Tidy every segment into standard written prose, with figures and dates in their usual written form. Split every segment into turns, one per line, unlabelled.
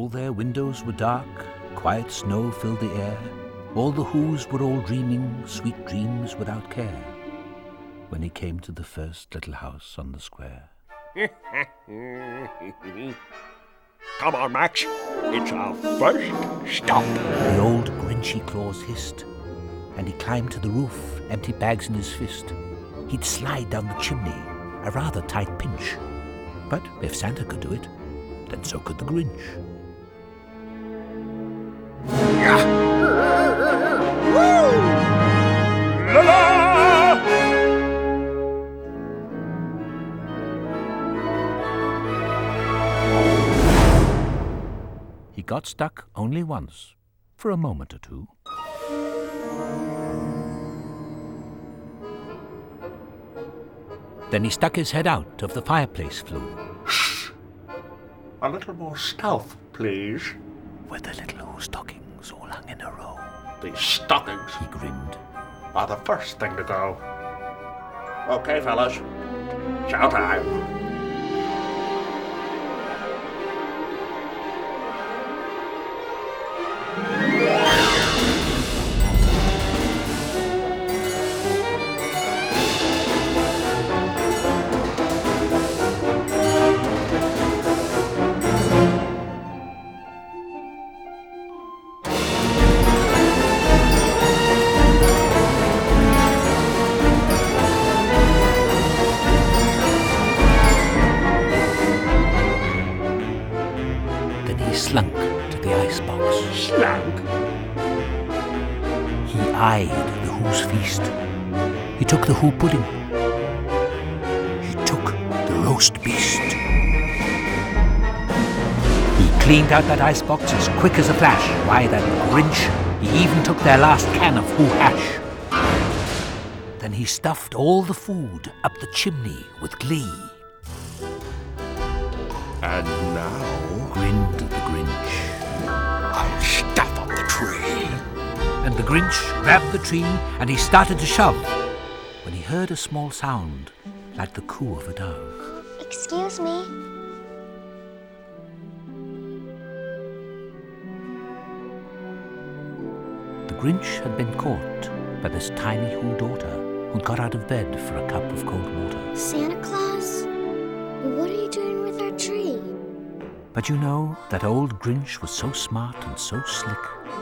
their windows were dark, quiet snow filled the air, all the Whos were all dreaming sweet dreams without care, when he came to the first little house on the square.
Come on, Max. It's our first stop.
The old Grinchy Claus hissed, and he climbed to the roof, empty bags in his fist. He'd slide down the chimney, a rather tight pinch. But if Santa could do it, then so could the Grinch.
La la!
He got stuck only once, for a moment or two. Then he stuck his head out of the fireplace flue.
Shh! A little more stealth, please.
Were the little Who stockings all hung in a row?
These stockings
He grinned.
are the first thing to go. Okay, fellas. Chow time.
Then he slunk to the icebox.
Slunk.
He eyed the Who's feast. He took the Who pudding. He took the roast beast. He cleaned out that icebox as quick as a flash. Why, that Grinch, he even took their last can of Who hash. Then he stuffed all the food up the chimney with glee.
And now
Grinned the Grinch.
I'll stuff up the tree.
And the Grinch grabbed the tree and he started to shove, when he heard a small sound like the coo of a dove.
Excuse me.
The Grinch had been caught by this tiny Who daughter who'd got out of bed for a cup of cold water.
Santa Claus? What are you doing with our tree?
But you know, that old Grinch was so smart and so slick.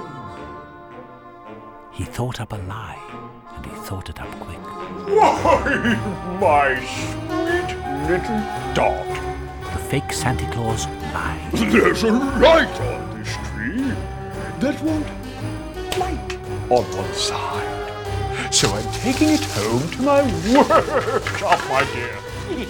He thought up a lie, and he thought it up quick.
Why, my sweet little dot.
The fake Santa Claus lied.
There's a light on this tree that won't light on one side. So I'm taking it home to my workshop, my dear.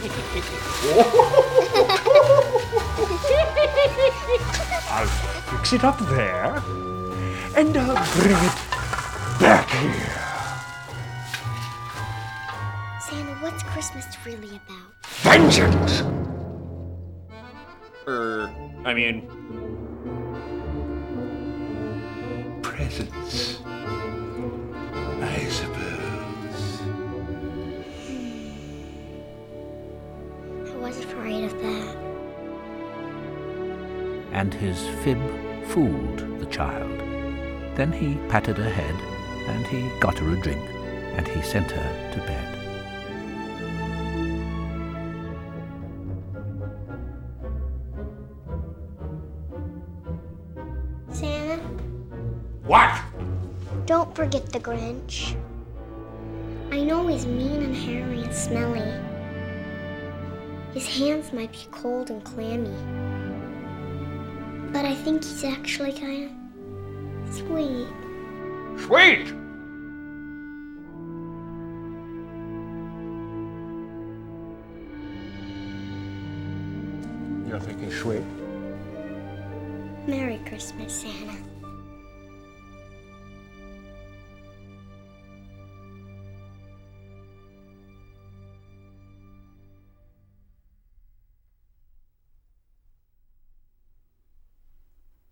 I'll fix it up there, and I'll bring it back here.
Santa, what's Christmas really about?
Vengeance! Presents, I suppose.
I was afraid of that.
And his fib fooled the child. Then he patted her head, and he got her a drink, and he sent her to bed.
Santa,
What?
don't forget the Grinch. I know he's mean and hairy and smelly. His hands might be cold and clammy. But I think he's actually kind of sweet.
Sweet! You're thinking sweet?
Merry Christmas, Santa.